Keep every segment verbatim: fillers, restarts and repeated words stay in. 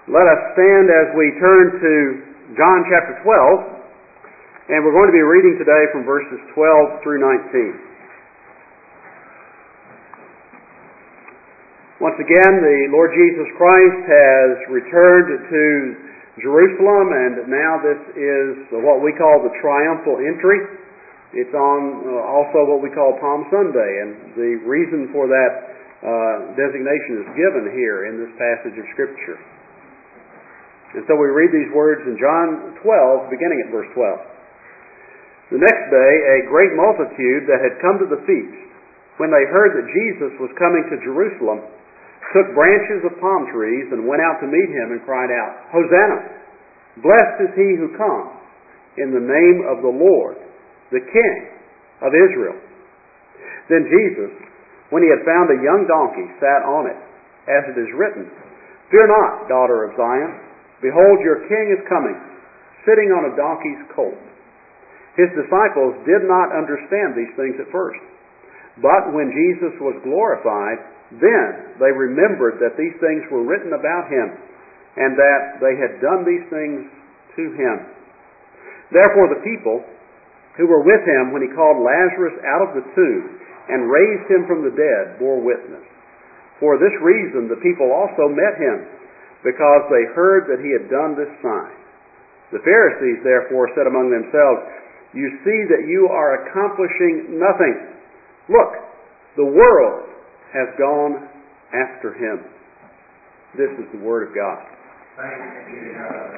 Let us stand as we turn to John chapter twelve, and we're going to be reading today from verses twelve through nineteen. Once again, the Lord Jesus Christ has returned to Jerusalem, and now this is what we call the triumphal entry. It's on uh, also what we call Palm Sunday, and the reason for that uh, designation is given here in this passage of Scripture. And so we read these words in John twelve, beginning at verse twelve. The next day, a great multitude that had come to the feast, when they heard that Jesus was coming to Jerusalem, took branches of palm trees and went out to meet him and cried out, "Hosanna! Blessed is he who comes in the name of the Lord, the King of Israel." Then Jesus, when he had found a young donkey, sat on it, as it is written, "Fear not, daughter of Zion. Behold, your king is coming, sitting on a donkey's colt." His disciples did not understand these things at first. But when Jesus was glorified, then they remembered that these things were written about him, and that they had done these things to him. Therefore the people who were with him when he called Lazarus out of the tomb and raised him from the dead bore witness. For this reason the people also met him, because they heard that he had done this sign. The Pharisees therefore said among themselves, "You see that you are accomplishing nothing. Look, the world has gone after him." This is the word of God. Thanks be to God.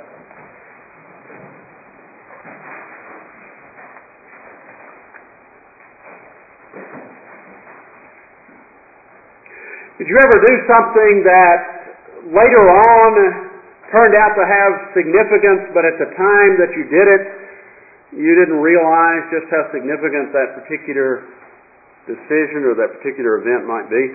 Did you ever do something that later on turned out to have significance, but at the time that you did it, you didn't realize just how significant that particular decision or that particular event might be?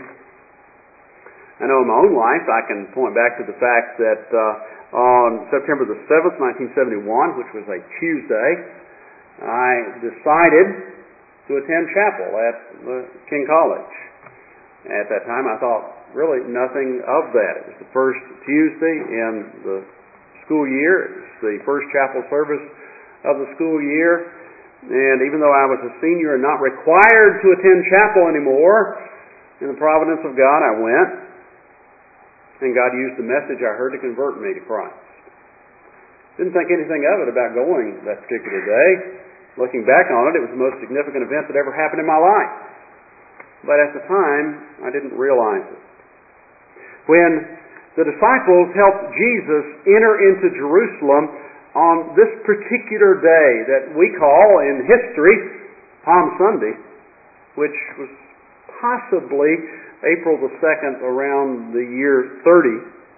I know in my own life I can point back to the fact that uh, on September the seventh, nineteen seventy-one, which was a Tuesday, I decided to attend chapel at the King College. At that time I thought really nothing of that. It was the first Tuesday in the school year. It was the first chapel service of the school year. And even though I was a senior and not required to attend chapel anymore, in the providence of God I went. And God used the message I heard to convert me to Christ. Didn't think anything of it about going that particular day. Looking back on it, it was the most significant event that ever happened in my life. But at the time, I didn't realize it. When the disciples helped Jesus enter into Jerusalem on this particular day that we call in history Palm Sunday, which was possibly April the second around the year thirty,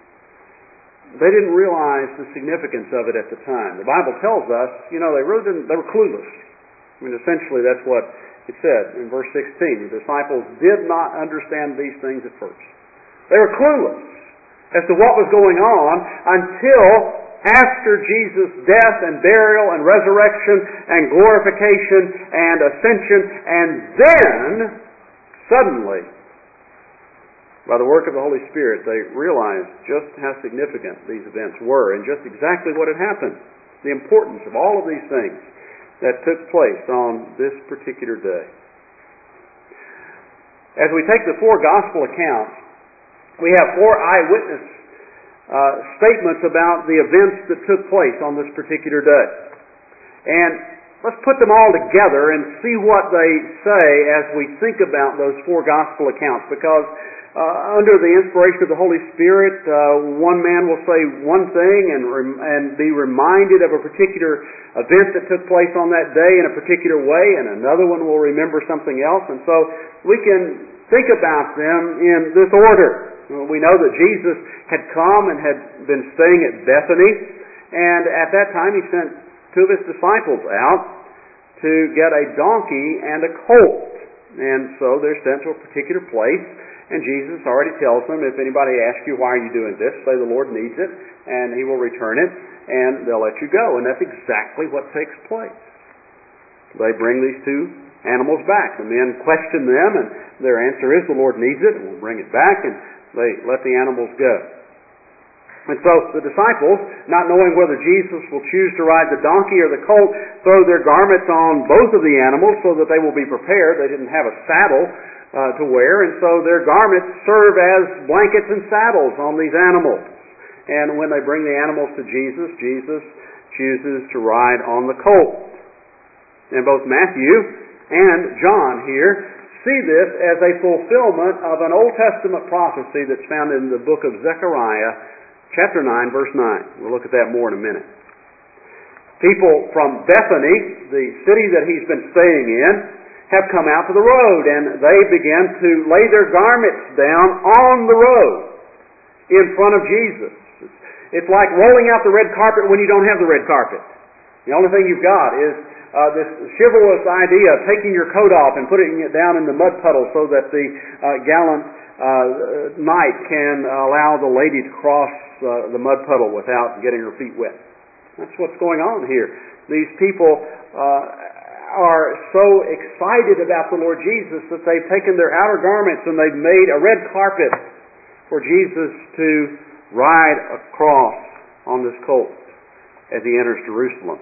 they didn't realize the significance of it at the time. The Bible tells us, you know, they really didn't, they were clueless. I mean, essentially that's what it said in verse sixteen. The disciples did not understand these things at first. They were clueless as to what was going on until after Jesus' death and burial and resurrection and glorification and ascension, and then suddenly, by the work of the Holy Spirit, they realized just how significant these events were and just exactly what had happened, the importance of all of these things that took place on this particular day. As we take the four gospel accounts, we have four eyewitness uh, statements about the events that took place on this particular day. And let's put them all together and see what they say as we think about those four gospel accounts, because uh, under the inspiration of the Holy Spirit, uh, one man will say one thing and, rem- and be reminded of a particular event that took place on that day in a particular way, and another one will remember something else. And so we can think about them in this order. We know that Jesus had come and had been staying at Bethany, and at that time he sent two of his disciples out to get a donkey and a colt. And so they're sent to a particular place, and Jesus already tells them, if anybody asks you, "Why are you doing this?" say, "The Lord needs it, and he will return it, and they'll let you go." And that's exactly what takes place. They bring these two animals back. The men question them, and their answer is, "The Lord needs it, and we'll bring it back," and they let the animals go. And so the disciples, not knowing whether Jesus will choose to ride the donkey or the colt, throw their garments on both of the animals so that they will be prepared. They didn't have a saddle uh, to wear, and so their garments serve as blankets and saddles on these animals. And when they bring the animals to Jesus, Jesus chooses to ride on the colt. And both Matthew and John here see this as a fulfillment of an Old Testament prophecy that's found in the book of Zechariah, chapter nine, verse nine. We'll look at that more in a minute. People from Bethany, the city that he's been staying in, have come out to the road, and they begin to lay their garments down on the road in front of Jesus. It's like rolling out the red carpet when you don't have the red carpet. The only thing you've got is uh, this chivalrous idea of taking your coat off and putting it down in the mud puddle so that the uh, gallant uh, knight can allow the lady to cross uh, the mud puddle without getting her feet wet. That's what's going on here. These people uh, are so excited about the Lord Jesus that they've taken their outer garments and they've made a red carpet for Jesus to ride across on this colt as he enters Jerusalem.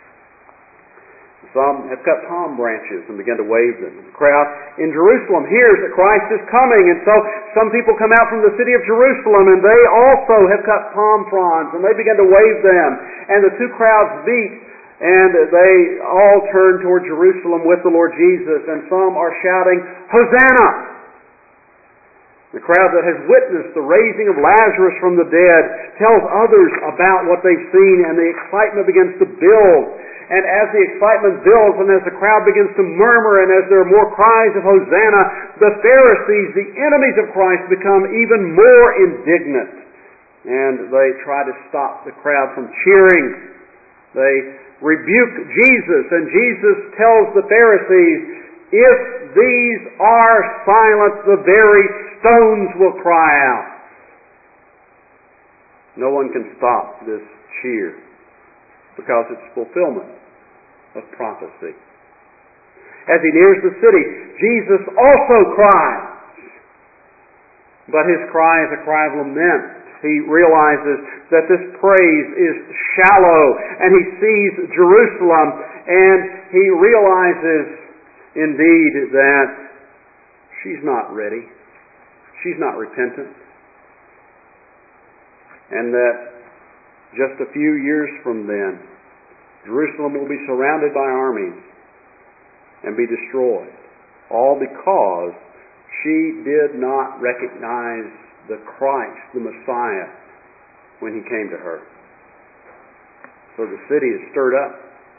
Some have cut palm branches and begun to wave them. The crowd in Jerusalem hears that Christ is coming, and so some people come out from the city of Jerusalem, and they also have cut palm fronds, and they begin to wave them. And the two crowds meet, and they all turn toward Jerusalem with the Lord Jesus, and some are shouting, "Hosanna!" The crowd that has witnessed the raising of Lazarus from the dead tells others about what they've seen, and the excitement begins to build. And as the excitement builds and as the crowd begins to murmur and as there are more cries of Hosanna, the Pharisees, the enemies of Christ, become even more indignant. And they try to stop the crowd from cheering. They rebuke Jesus, and Jesus tells the Pharisees, "If these are silent, the very stones will cry out." No one can stop this cheer because it's fulfillment of prophecy. As he nears the city, Jesus also cries. But his cry is a cry of lament. He realizes that this praise is shallow, and he sees Jerusalem, and he realizes indeed that she's not ready. She's not repentant. And that just a few years from then, Jerusalem will be surrounded by armies and be destroyed. All because she did not recognize the Christ, the Messiah, when he came to her. So the city is stirred up.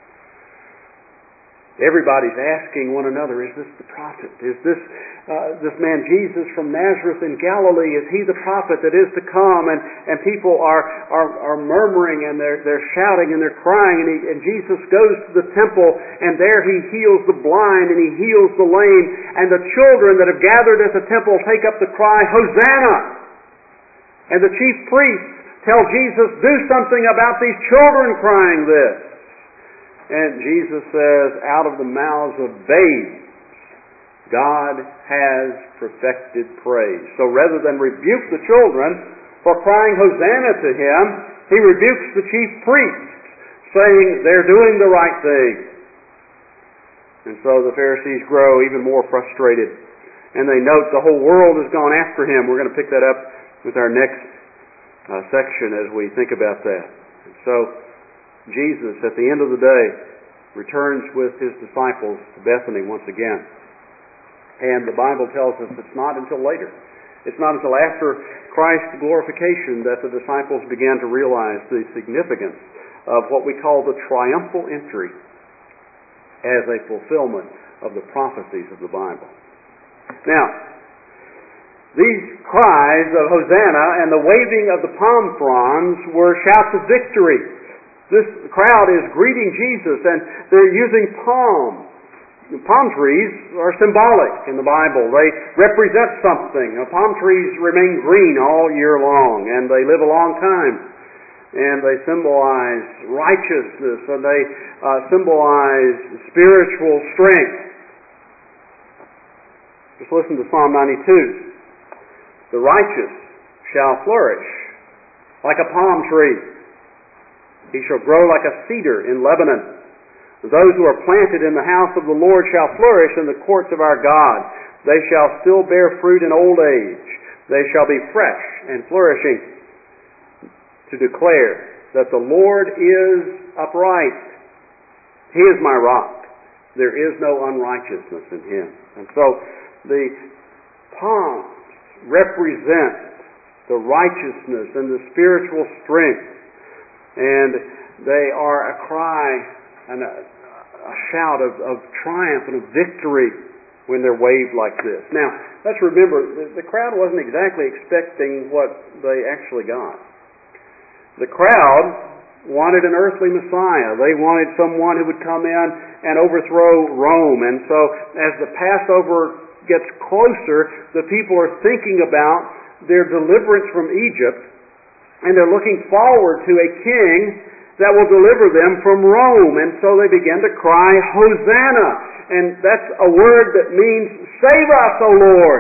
Everybody's asking one another, is this the prophet? Is this uh, this man Jesus from Nazareth in Galilee? Is he the prophet that is to come? And, and people are, are, are murmuring and they're, they're shouting and they're crying. And, he, and Jesus goes to the temple, and there he heals the blind and he heals the lame. And the children that have gathered at the temple take up the cry, "Hosanna!" And the chief priests tell Jesus, "Do something about these children crying this." And Jesus says, "Out of the mouths of babes, God has perfected praise." So rather than rebuke the children for crying Hosanna to him, he rebukes the chief priests, saying they're doing the right thing. And so the Pharisees grow even more frustrated, and they note the whole world has gone after him. We're going to pick that up with our next uh, section as we think about that. And so Jesus, at the end of the day, returns with his disciples to Bethany once again. And the Bible tells us it's not until later. It's not until after Christ's glorification that the disciples began to realize the significance of what we call the triumphal entry as a fulfillment of the prophecies of the Bible. Now, these cries of Hosanna and the waving of the palm fronds were shouts of victory. This crowd is greeting Jesus, and they're using palms. Palm trees are symbolic in the Bible. They represent something. Now, palm trees remain green all year long, and they live a long time. And they symbolize righteousness, and they uh, symbolize spiritual strength. Just listen to Psalm ninety-two. "The righteous shall flourish like a palm tree. He shall grow like a cedar in Lebanon. Those who are planted in the house of the Lord shall flourish in the courts of our God. They shall still bear fruit in old age. They shall be fresh and flourishing, to declare that the Lord is upright. He is my rock. There is no unrighteousness in Him. And so the palms represent the righteousness and the spiritual strength. And they are a cry and a, a shout of, of triumph and of victory when they're waved like this. Now, let's remember, the, the crowd wasn't exactly expecting what they actually got. The crowd wanted an earthly Messiah. They wanted someone who would come in and overthrow Rome. And so as the Passover gets closer, the people are thinking about their deliverance from Egypt, and they're looking forward to a king that will deliver them from Rome. And so they begin to cry, Hosanna! And that's a word that means, save us, O Lord!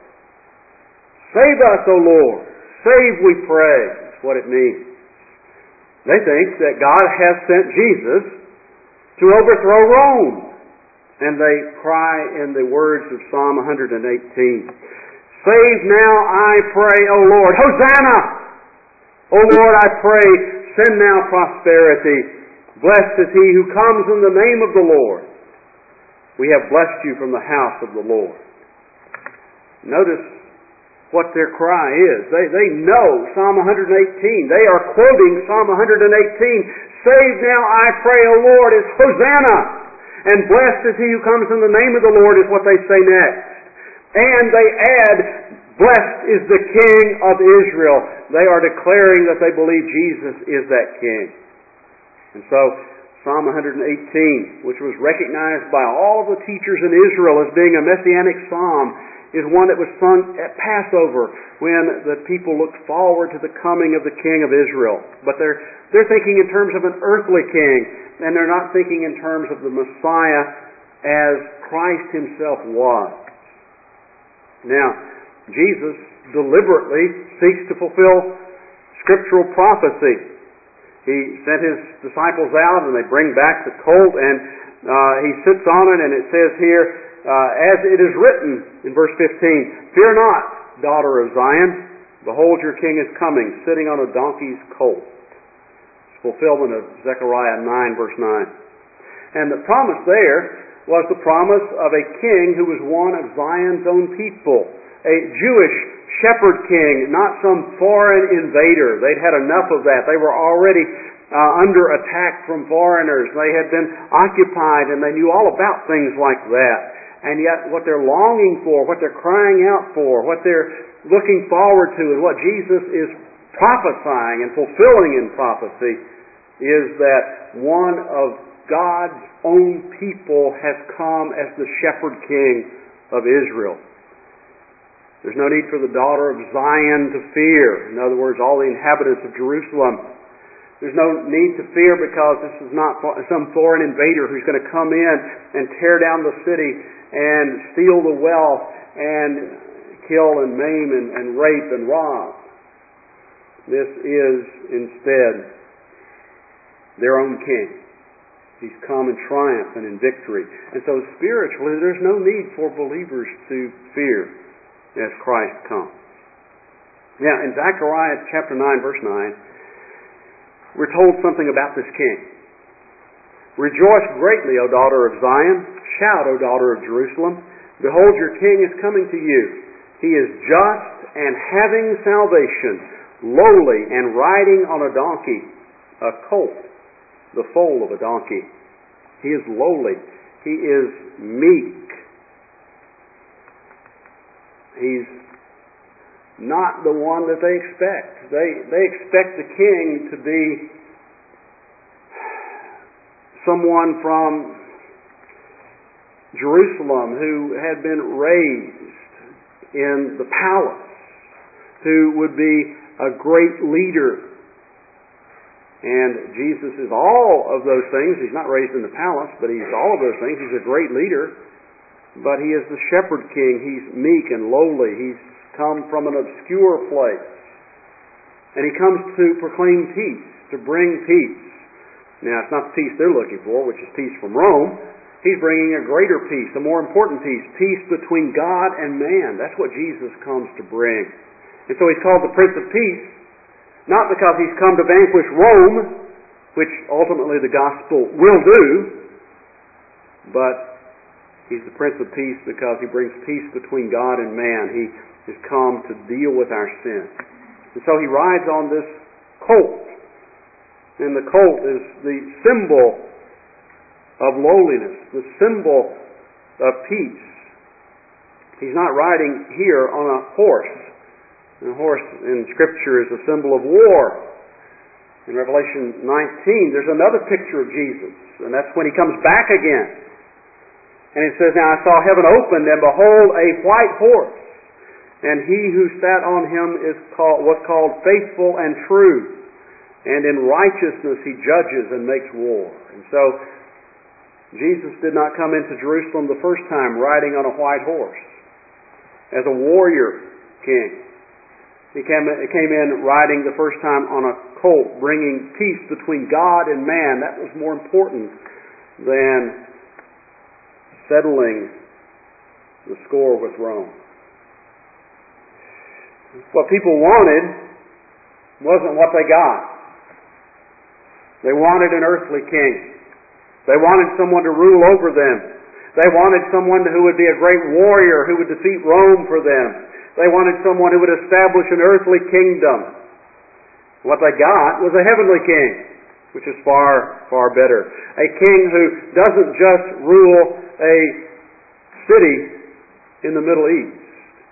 Save us, O Lord! Save, we pray. That's what it means. They think that God has sent Jesus to overthrow Rome. And they cry in the words of Psalm one hundred eighteen, save now, I pray, O Lord. Hosanna! O Lord, I pray, send now prosperity. Blessed is he who comes in the name of the Lord. We have blessed you from the house of the Lord. Notice what their cry is. They, they know Psalm one hundred eighteen. They are quoting Psalm one hundred eighteen. Save now, I pray, O Lord, is Hosanna. And blessed is he who comes in the name of the Lord is what they say next. And they add, blessed is the King of Israel. They are declaring that they believe Jesus is that King. And so, Psalm one hundred eighteen, which was recognized by all of the teachers in Israel as being a messianic psalm, is one that was sung at Passover when the people looked forward to the coming of the King of Israel. But they're, they're thinking in terms of an earthly king, and they're not thinking in terms of the Messiah as Christ Himself was. Now, Jesus deliberately seeks to fulfill scriptural prophecy. He sent His disciples out, and they bring back the colt, and uh, He sits on it, and it says here, uh, as it is written in verse fifteen, fear not, daughter of Zion, behold your king is coming, sitting on a donkey's colt. It's fulfillment of Zechariah nine, verse nine. And the promise there was the promise of a king who was one of Zion's own people, a Jewish shepherd king, not some foreign invader. They'd had enough of that. They were already uh, under attack from foreigners. They had been occupied, and they knew all about things like that. And yet what they're longing for, what they're crying out for, what they're looking forward to, and what Jesus is prophesying and fulfilling in prophecy is that one of God's own people has come as the shepherd king of Israel. There's no need for the daughter of Zion to fear. In other words, all the inhabitants of Jerusalem. There's no need to fear because this is not some foreign invader who's going to come in and tear down the city and steal the wealth and kill and maim and, and rape and rob. This is instead their own king. He's come in triumph and in victory. And so spiritually, there's no need for believers to fear as Christ comes. Now, in Zechariah chapter nine, verse nine, we're told something about this king. Rejoice greatly, O daughter of Zion. Shout, O daughter of Jerusalem. Behold, your king is coming to you. He is just and having salvation, lowly and riding on a donkey, a colt, the foal of a donkey. He is lowly. He is meek. He's not the one that they expect. They, they expect the king to be someone from Jerusalem who had been raised in the palace, who would be a great leader. And Jesus is all of those things. He's not raised in the palace, but he's all of those things. He's a great leader. But he is the shepherd king. He's meek and lowly. He's come from an obscure place. And He comes to proclaim peace, to bring peace. Now, it's not the peace they're looking for, which is peace from Rome. He's bringing a greater peace, a more important peace, peace between God and man. That's what Jesus comes to bring. And so He's called the Prince of Peace, not because He's come to vanquish Rome, which ultimately the gospel will do, but He's the Prince of Peace because He brings peace between God and man. He has come to deal with our sin. And so He rides on this colt. And the colt is the symbol of lowliness, the symbol of peace. He's not riding here on a horse. And a horse in Scripture is a symbol of war. In Revelation nineteen, there's another picture of Jesus, and that's when He comes back again. And it says, "Now I saw heaven opened, and behold, a white horse, and He who sat on him is called, was called Faithful and True, and in righteousness He judges and makes war." And so, Jesus did not come into Jerusalem the first time riding on a white horse as a warrior king. He came, he came in riding the first time on a colt, bringing peace between God and man. That was more important than settling the score with Rome. What people wanted wasn't what they got. They wanted an earthly king. They wanted someone to rule over them. They wanted someone who would be a great warrior who would defeat Rome for them. They wanted someone who would establish an earthly kingdom. What they got was a heavenly king, which is far, far better. A king who doesn't just rule a city in the Middle East,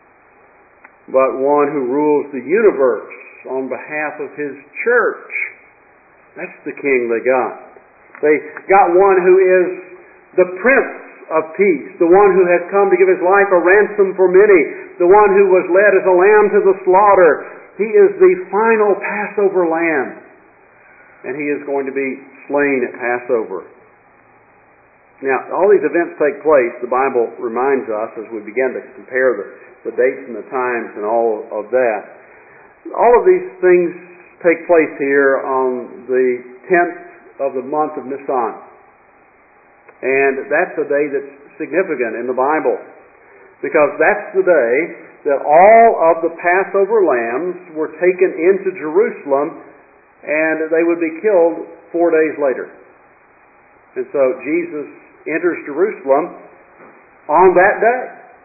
but one who rules the universe on behalf of His church. That's the king they got. They got one who is the Prince of Peace, the one who has come to give His life a ransom for many, the one who was led as a lamb to the slaughter. He is the final Passover lamb, and He is going to be slain at Passover. Now, all these events take place, the Bible reminds us, as we begin to compare the, the dates and the times and all of that. All of these things take place here on the tenth of the month of Nisan. And that's a day that's significant in the Bible, because that's the day that all of the Passover lambs were taken into Jerusalem, and they would be killed four days later. And so Jesus enters Jerusalem on that day.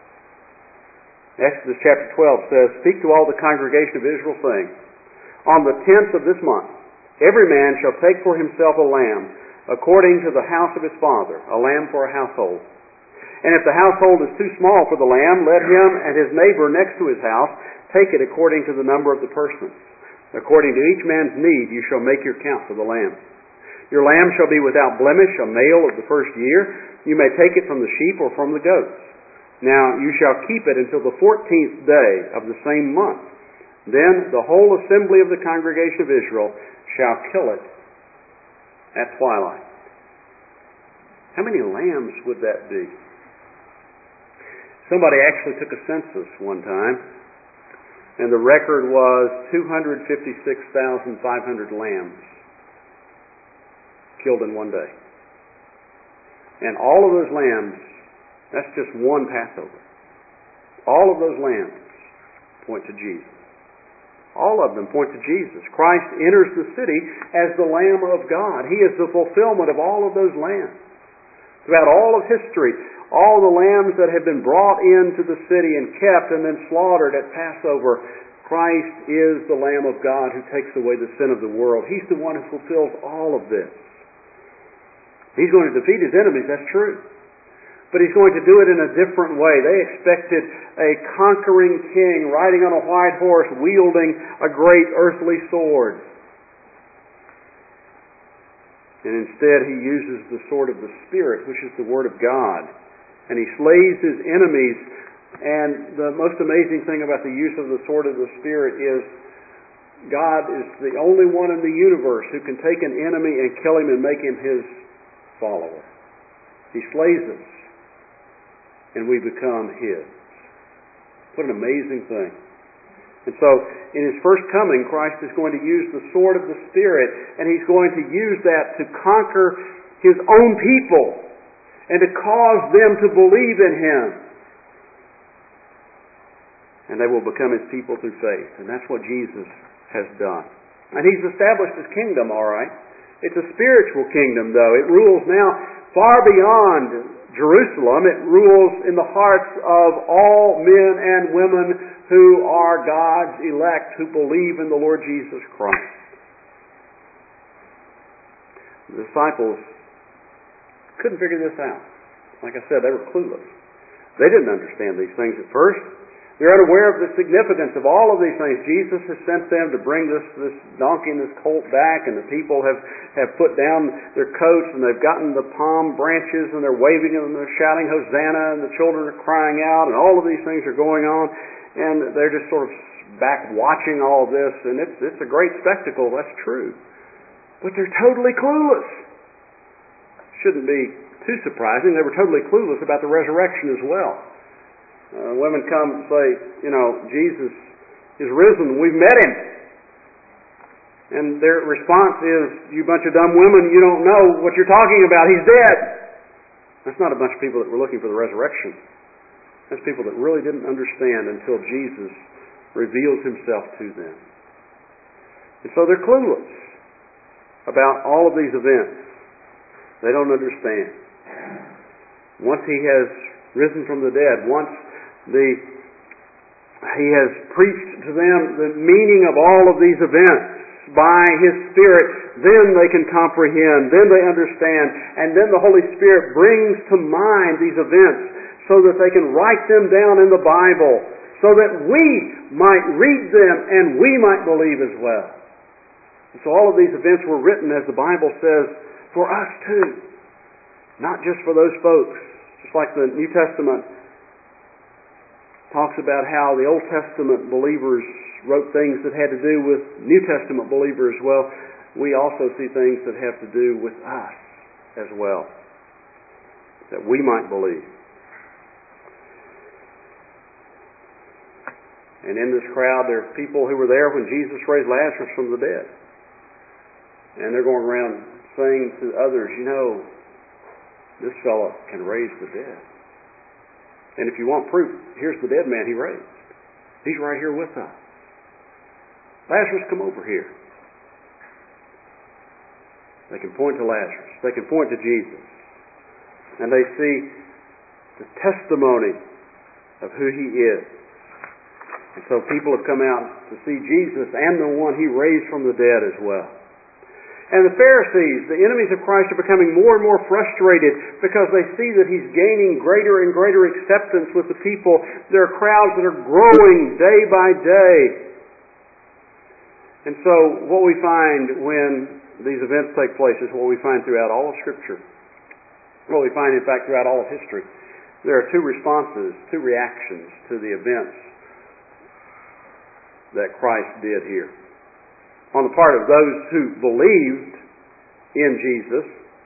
Exodus chapter twelve says, "Speak to all the congregation of Israel, saying, on the tenth of this month, every man shall take for himself a lamb, according to the house of his father, a lamb for a household. And if the household is too small for the lamb, let him and his neighbor next to his house take it according to the number of the persons. According to each man's need you shall make your count for the lamb. Your lamb shall be without blemish, a male of the first year. You may take it from the sheep or from the goats. Now you shall keep it until the fourteenth day of the same month. Then the whole assembly of the congregation of Israel shall kill it at twilight." How many lambs would that be? Somebody actually took a census one time, and the record was two hundred fifty-six thousand five hundred lambs killed in one day. And all of those lambs, that's just one Passover. All of those lambs point to Jesus. All of them point to Jesus. Christ enters the city as the Lamb of God. He is the fulfillment of all of those lambs. Throughout all of history, all the lambs that have been brought into the city and kept and then slaughtered at Passover, Christ is the Lamb of God who takes away the sin of the world. He's the one who fulfills all of this. He's going to defeat His enemies, that's true. But He's going to do it in a different way. They expected a conquering king riding on a white horse, wielding a great earthly sword. And instead He uses the sword of the Spirit, which is the Word of God. And He slays His enemies. And the most amazing thing about the use of the sword of the Spirit is God is the only one in the universe who can take an enemy and kill him and make him His follower. He slays us, and we become His. What an amazing thing. And so, in His first coming, Christ is going to use the sword of the Spirit, and He's going to use that to conquer His own people and to cause them to believe in Him. And they will become His people through faith. And that's what Jesus has done. And He's established His kingdom, all right. It's a spiritual kingdom, though. It rules now far beyond Jerusalem. It rules in the hearts of all men and women who are God's elect, who believe in the Lord Jesus Christ. The disciples couldn't figure this out. Like I said, they were clueless. They didn't understand these things at first. They're unaware of the significance of all of these things. Jesus has sent them to bring this, this donkey and this colt back, and the people have, have put down their coats, and they've gotten the palm branches, and they're waving them, and they're shouting, Hosanna, and the children are crying out, and all of these things are going on, and they're just sort of back watching all of this, and it's, it's a great spectacle, that's true. But they're totally clueless. Shouldn't be too surprising. They were totally clueless about the resurrection as well. Uh, women come and say, you know, Jesus is risen. We've met Him. And their response is, you bunch of dumb women, you don't know what you're talking about. He's dead. That's not a bunch of people that were looking for the resurrection. That's people that really didn't understand until Jesus revealed Himself to them. And so they're clueless about all of these events. They don't understand. Once He has risen from the dead, once the He has preached to them the meaning of all of these events by His Spirit, then they can comprehend, then they understand, and then the Holy Spirit brings to mind these events so that they can write them down in the Bible, so that we might read them and we might believe as well. And so all of these events were written, as the Bible says, for us too, not just for those folks. Just like the New Testament talks about how the Old Testament believers wrote things that had to do with New Testament believers. Well, we also see things that have to do with us as well, that we might believe. And in this crowd, there are people who were there when Jesus raised Lazarus from the dead. And they're going around saying to others, you know, this fellow can raise the dead. And if you want proof, here's the dead man He raised. He's right here with us. Lazarus, come over here. They can point to Lazarus. They can point to Jesus. And they see the testimony of who He is. And so people have come out to see Jesus and the one He raised from the dead as well. And the Pharisees, the enemies of Christ, are becoming more and more frustrated because they see that He's gaining greater and greater acceptance with the people. There are crowds that are growing day by day. And so what we find when these events take place is what we find throughout all of Scripture. What we find, in fact, throughout all of history. There are two responses, two reactions to the events that Christ did here. On the part of those who believed in Jesus,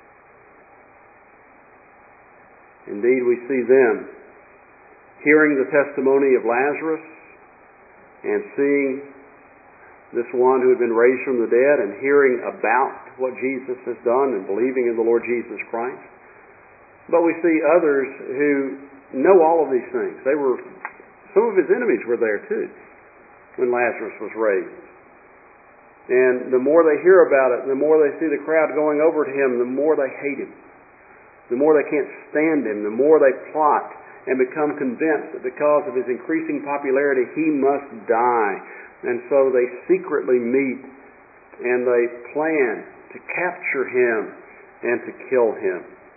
indeed we see them hearing the testimony of Lazarus and seeing this one who had been raised from the dead and hearing about what Jesus has done and believing in the Lord Jesus Christ. But we see others who know all of these things. They were, some of His enemies were there too when Lazarus was raised. And the more they hear about it, the more they see the crowd going over to Him, the more they hate Him. The more they can't stand Him, the more they plot and become convinced that because of His increasing popularity, He must die. And so they secretly meet and they plan to capture Him and to kill Him.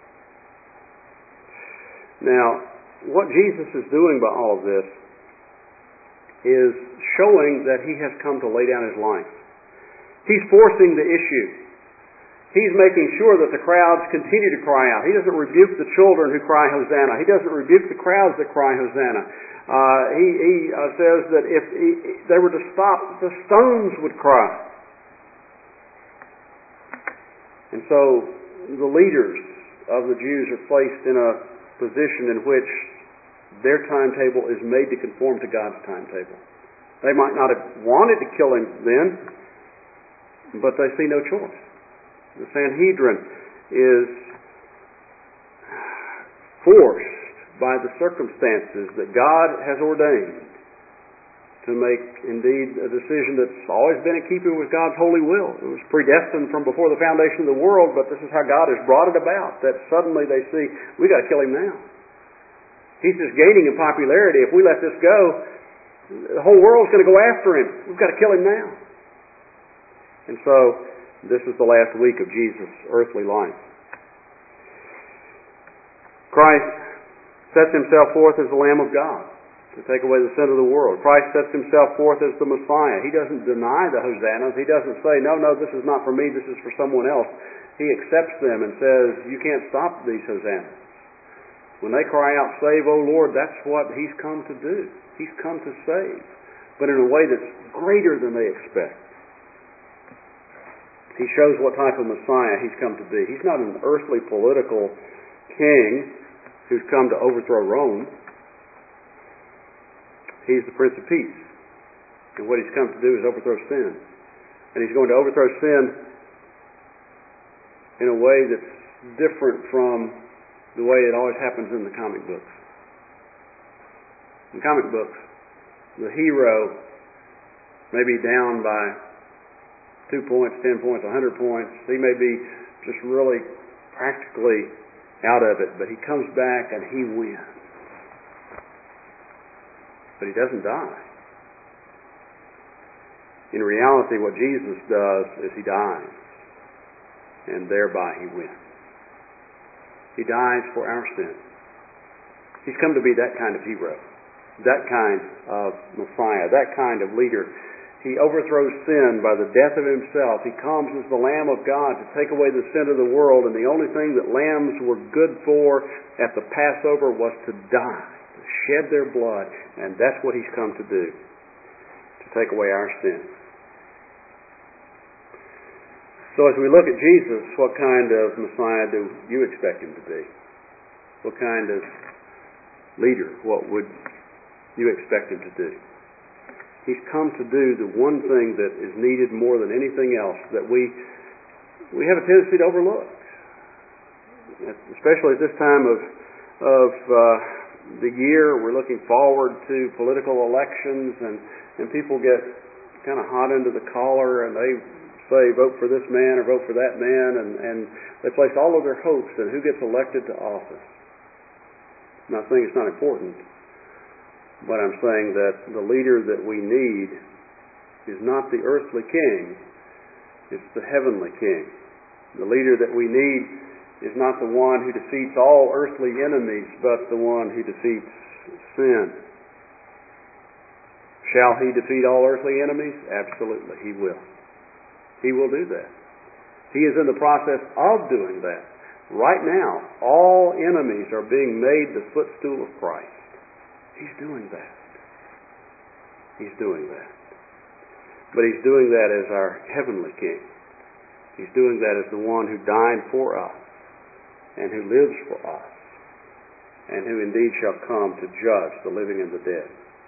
Now, what Jesus is doing by all of this is showing that He has come to lay down His life. He's forcing the issue. He's making sure that the crowds continue to cry out. He doesn't rebuke the children who cry Hosanna. He doesn't rebuke the crowds that cry Hosanna. Uh, he he uh, says that if he, they were to stop, the stones would cry. And so the leaders of the Jews are placed in a position in which their timetable is made to conform to God's timetable. They might not have wanted to kill him then, but they see no choice. The Sanhedrin is forced by the circumstances that God has ordained to make, indeed, a decision that's always been in keeping with God's holy will. It was predestined from before the foundation of the world, but this is how God has brought it about, that suddenly they see, we got to kill him now. He's just gaining in popularity. If we let this go, the whole world's going to go after him. We've got to kill him now. And so, this is the last week of Jesus' earthly life. Christ sets himself forth as the Lamb of God to take away the sin of the world. Christ sets himself forth as the Messiah. He doesn't deny the hosannas. He doesn't say, no, no, this is not for me, this is for someone else. He accepts them and says, you can't stop these hosannas. When they cry out, save, O Lord, that's what he's come to do. He's come to save, but in a way that's greater than they expect. He shows what type of Messiah he's come to be. He's not an earthly political king who's come to overthrow Rome. He's the Prince of Peace. And what he's come to do is overthrow sin. And he's going to overthrow sin in a way that's different from the way it always happens in the comic books. In comic books, the hero may be down by two points, ten points, a hundred points. He may be just really practically out of it, but he comes back and he wins. But he doesn't die. In reality, what Jesus does is he dies, and thereby he wins. He dies for our sin. He's come to be that kind of hero, that kind of Messiah, that kind of leader. He overthrows sin by the death of himself. He comes as the Lamb of God to take away the sin of the world, and the only thing that lambs were good for at the Passover was to die, to shed their blood, and that's what he's come to do, to take away our sin. So as we look at Jesus, what kind of Messiah do you expect him to be? What kind of leader? What would you expect him to do? He's come to do the one thing that is needed more than anything else that we we have a tendency to overlook, especially at this time of of uh, the year. We're looking forward to political elections, and and people get kind of hot under the collar, and they say vote for this man or vote for that man, and and they place all of their hopes in who gets elected to office. I'm not saying it's not important. But I'm saying that the leader that we need is not the earthly king, it's the heavenly king. The leader that we need is not the one who defeats all earthly enemies, but the one who defeats sin. Shall he defeat all earthly enemies? Absolutely, he will. He will do that. He is in the process of doing that. Right now, all enemies are being made the footstool of Christ. He's doing that. He's doing that. But he's doing that as our heavenly king. He's doing that as the one who died for us and who lives for us and who indeed shall come to judge the living and the dead.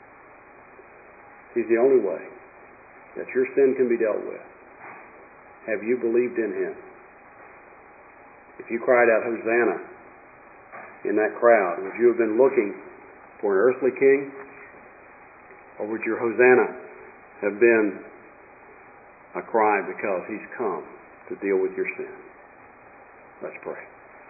He's the only way that your sin can be dealt with. Have you believed in him? If you cried out, Hosanna, in that crowd, would you have been looking for an earthly king? Or would your Hosanna have been a cry because he's come to deal with your sin? Let's pray.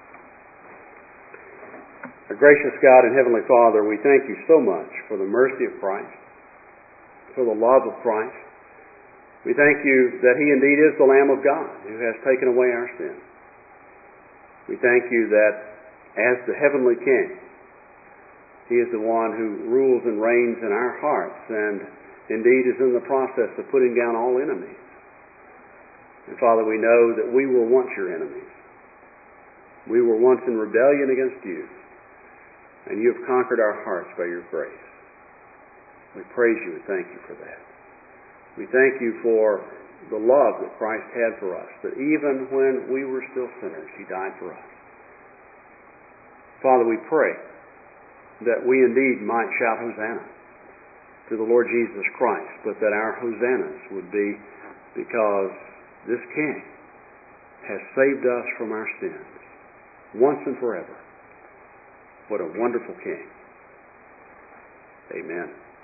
Our gracious God and Heavenly Father, we thank you so much for the mercy of Christ, for the love of Christ. We thank you that he indeed is the Lamb of God who has taken away our sin. We thank you that as the heavenly king, he is the one who rules and reigns in our hearts and indeed is in the process of putting down all enemies. And Father, we know that we were once your enemies. We were once in rebellion against you, and you have conquered our hearts by your grace. We praise you and thank you for that. We thank you for the love that Christ had for us, that even when we were still sinners, he died for us. Father, we pray that we indeed might shout Hosanna. to the Lord Jesus Christ, but that our hosannas would be because this King has saved us from our sins once and forever. What a wonderful King. Amen.